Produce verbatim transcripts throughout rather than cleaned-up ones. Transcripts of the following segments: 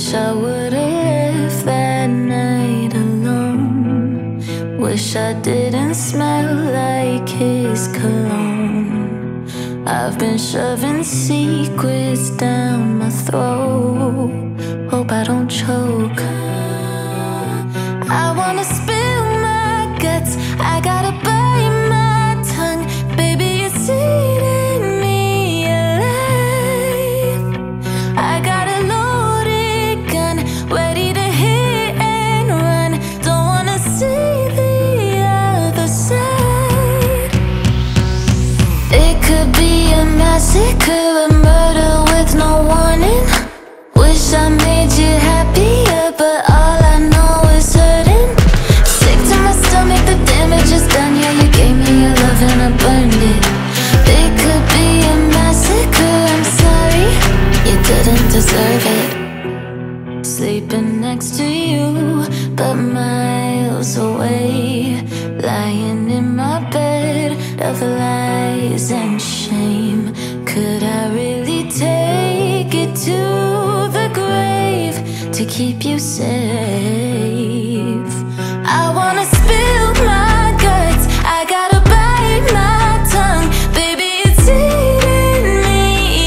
Wish I would've left that night alone. Wish I didn't smell like his cologne. I've been shoving secrets down my throat. Hope I don't choke. I wanna spill my guts, I gotta bite my tongue. Baby, it's eating me alive. I got a loaded gun, ready to hit and run. Don't wanna see the other side. It could be a massacre, a murder with no warning. Wish I made you happier, but all I know is hurting. Sick to my stomach, the damage is done. Yeah, you gave me your love and I burned it. It could be a massacre, I'm sorry, you didn't deserve it. Sleeping next to you, but miles away. Lying in my bed of lies and shame. Could I really take it to the grave to keep you safe? I wanna spill my guts, I gotta bite my tongue. Baby, it's eating me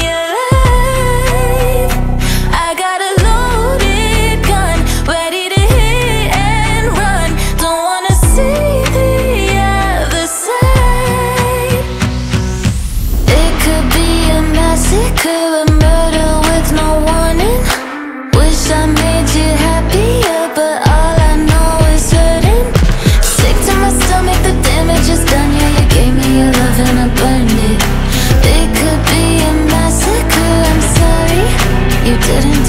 alive. I got a loaded gun, ready to hit and run. Don't wanna see the other side. It could be a massacre, a murder with no warning. Wish I made you happier, but all I know is hurting. Sick to my stomach, the damage is done. Yeah, you gave me your love and I burned it. It could be a massacre, I'm sorry, you didn't